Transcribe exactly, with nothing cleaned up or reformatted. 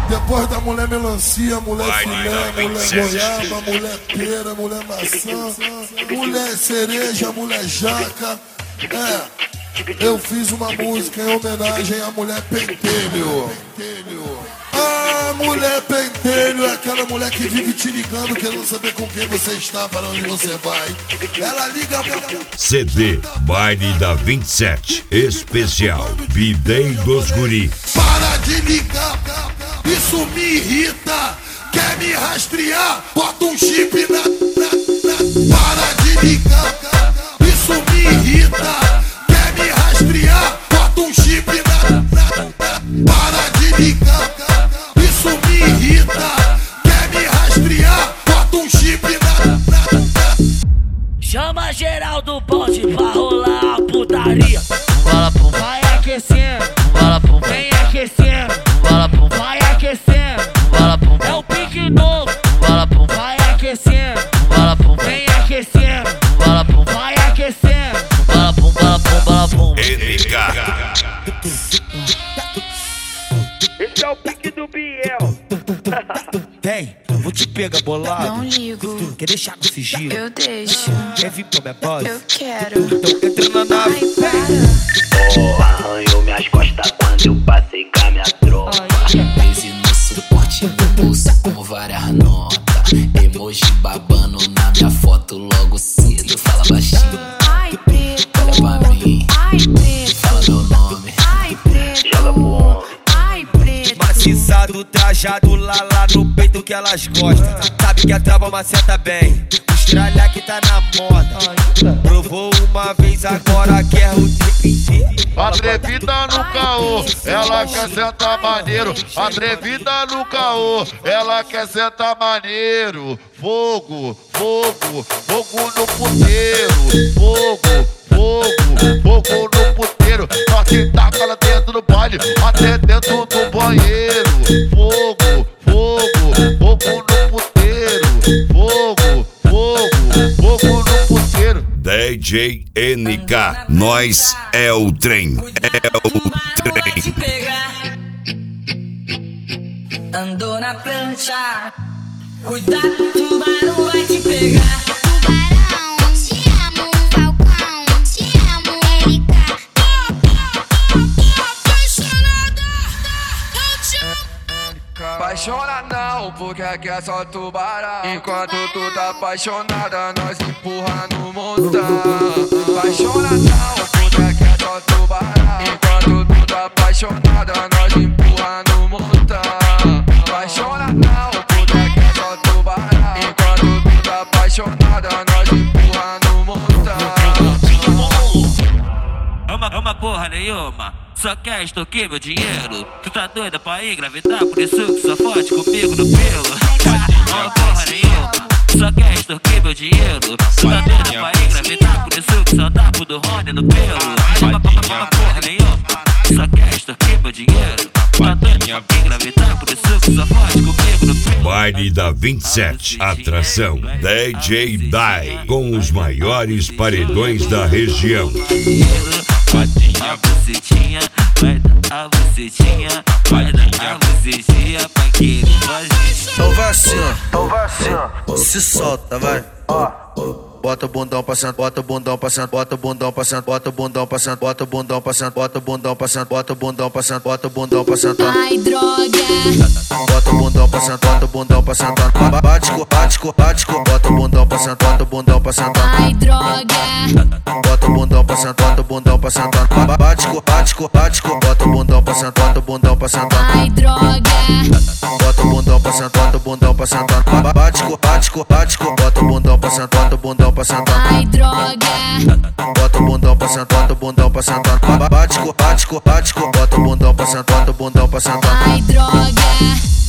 Depois da mulher melancia, mulher filé, mulher goiaba, mulher pera, mulher maçã, mulher cereja, mulher jaca. É, eu fiz uma música em homenagem à mulher pentelho. Ah, mulher pentelho é aquela mulher que vive te ligando, querendo saber com quem você está, para onde você vai. Ela liga pra... C D Baile da vinte e sete Especial B-Day dos Guri. Para de ligar, isso me irrita. Quer me rastrear? Bota um chip na... na, na. Para de ligar, isso me irrita. Quer me rastrear? Bota um chip na... na, na. Para de ligar, isso me irrita. Quer me rastrear? Bota um chip na... na, na. Chama geral do bonde pra rolar a putaria. Bola pum, vai aquecendo. Bola pum, vem aquecendo. Bola pum, vai aquecendo. Bola pum, é o pique novo. Bola pum, vai aquecendo. Bola pum, vem aquecendo. Bola pum, vai aquecendo. Bola pum, bola pum, bola pum. N K. Esse é o pique do Biel. Vem, vou te pegar bolado. Não ligo. Quer deixar com sigilo? Eu deixo. Quer vir pro minha base? Eu quero. Então entra na nave. Ai, para. Oh, arranhou minhas costas quando eu passei com a minha tropa. Crazy no suporte do bolso com várias notas. Emoji babando na minha foto logo cedo. Fala baixinho, Ai, preto. olha pra mim. Ai, preto. Fala meu nome. Ai, preto. Joga pro homem. Ai, preto. Maciçado, trajado lá lá no peito que elas gostam. Sabe que a trava maceta bem. Estralha que tá na moda. Provou uma vez, agora quer o tempo. Atrevida no caô, ela quer sentar maneiro. Atrevida no caô, ela quer sentar maneiro. Fogo, fogo, fogo no puteiro. Fogo, fogo, fogo no puteiro. Só que taca lá dentro do baile, até dentro do banheiro. Fogo, fogo, fogo no puteiro. Fogo, fogo, fogo no puteiro. D J N K. Nós é o trem. É o trem. Andou na prancha. Cuidado, o tubarão vai te pegar. Tubarão, te amo, Falcão, te amo, Erika. Apaixona não, porque aqui é só tubarão. Enquanto tu tá apaixonada, nós empurra no montão. Apaixona não, porque aqui é só tubarão. Enquanto tu tá apaixonada, nós empurra no montão. Apaixona não, porque aqui é só tubarão. Enquanto tu tá apaixonada, nós empurra no montão. Ama, ama porra nenhuma, só quer extorquir meu dinheiro. Tu tá doida pra engravidar, por isso que só fode comigo no pelo. Ama porra nenhuma, só quer extorquir meu dinheiro. Tu tá doida pra engravidar, por isso que só dá pro do Rony no pelo. Ama, ama, ama porra nenhuma, só quer extorquir meu dinheiro. Tu tá doida pra engravidar, por isso que só fode comigo no pelo. Baile da vinte e sete. Atração D J Dai. Com os maiores paredões da região. A bucetinha, vai dar a bucetinha, vai dar a bucetinha pra que ele faz. Então vai assim, ó. Então vai assim, ó. Se solta, vai. Bota o bundão passando, bota o bundão passando, bota o bundão passando, bota o bundão passando, bota o bundão passando, bota o bundão passando, bota o bundão passando, bota o bundão passando. Ai, droga. Bota o bundão passando, bota o bundão passando. Bate, bate, bate, bota o bundão passando, bota o bundão passando. Ai, droga. Bota o bundão passando, bota o bundão passando. Bate, bate, bate, bota o bundão passando, bota o bundão passando. Ai, droga. Bota o bundão passando, bota o bundão passando. Bate, bate, bate, bota o bundão passando, bota o bundão passando. Ai, droga. Bota o bundão passando, bota o bundão passando. Bate, bate, bate, bota o bundão passando, bota o bundão passando. Ai, droga.